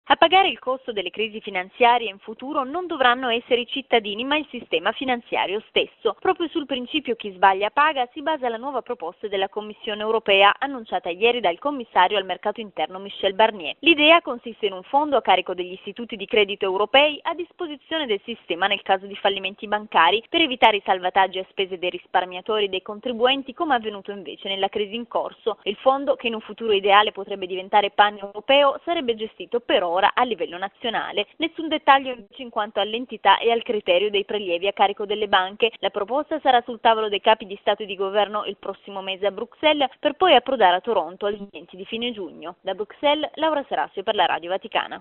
A pagare il costo delle crisi finanziarie in futuro non dovranno essere i cittadini ma il sistema finanziario stesso. Proprio sul principio chi sbaglia paga si basa la nuova proposta della Commissione europea annunciata ieri dal commissario al mercato interno Michel Barnier. L'idea consiste in un fondo a carico degli istituti di credito europei a disposizione del sistema nel caso di fallimenti bancari per evitare i salvataggi a spese dei risparmiatori e dei contribuenti come è avvenuto invece nella crisi in corso. Il fondo, che in un futuro ideale potrebbe diventare pan-europeo, sarebbe gestito per ora a livello nazionale. Nessun dettaglio invece in quanto all'entità e al criterio dei prelievi a carico delle banche. La proposta sarà sul tavolo dei capi di Stato e di Governo il prossimo mese a Bruxelles per poi approdare a Toronto agli inizi di fine giugno. Da Bruxelles, Laura Serasio per la Radio Vaticana.